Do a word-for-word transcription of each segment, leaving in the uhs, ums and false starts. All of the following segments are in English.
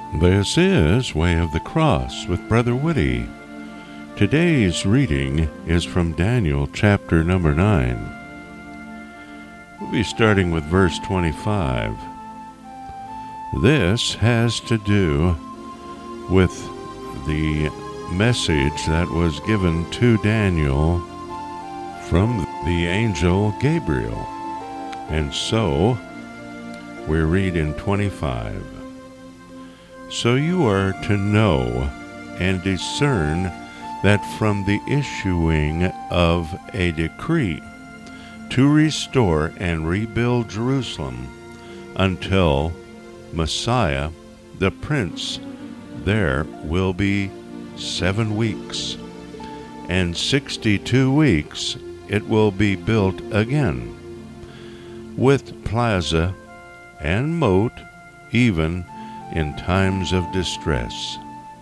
This is Way of the Cross with Brother Woody. Today's reading is from Daniel chapter number nine. We'll be starting with verse twenty-five. This has to do with the message that was given to Daniel from the angel Gabriel. And so, we read in twenty-five. So you are to know and discern that from the issuing of a decree to restore and rebuild Jerusalem until Messiah, the Prince, there will be seven weeks, and sixty-two weeks it will be built again, with plaza and moat, even in times of distress.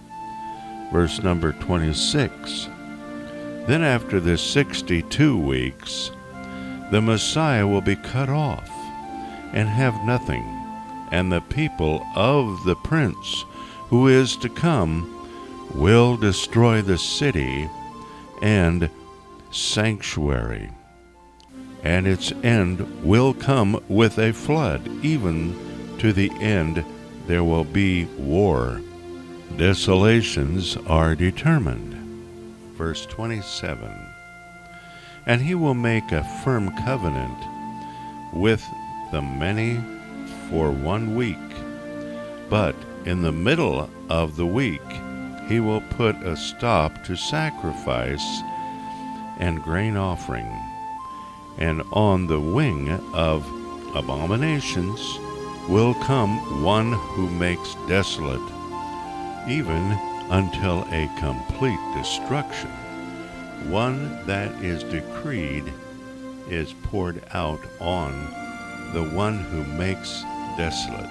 Verse number twenty-six. Then after the sixty-two weeks, the Messiah will be cut off and have nothing, and the people of the Prince who is to come will destroy the city and sanctuary, and its end will come with a flood. Even to the end there will be war. Desolations are determined. Verse twenty-seven. And he will make a firm covenant with the many for one week, but in the middle of the week he will put a stop to sacrifice and grain offering, and on the wing of abominations will come one who makes desolate, even until a complete destruction. One that is decreed is poured out on the one who makes desolate.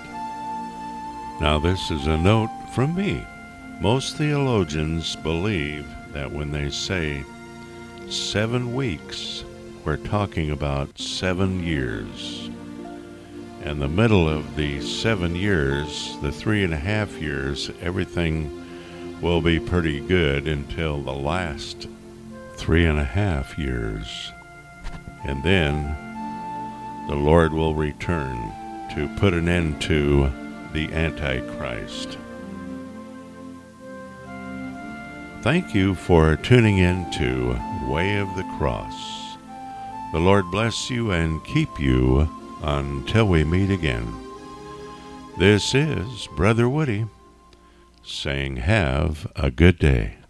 Now this is a note from me. Most theologians believe that when they say seven weeks, we're talking about seven years. In the middle of the seven years, the three and a half years, everything will be pretty good until the last three and a half years. And then the Lord will return to put an end to the Antichrist. Thank you for tuning in to Way of the Cross. The Lord bless you and keep you until we meet again. This is Brother Woody saying have a good day.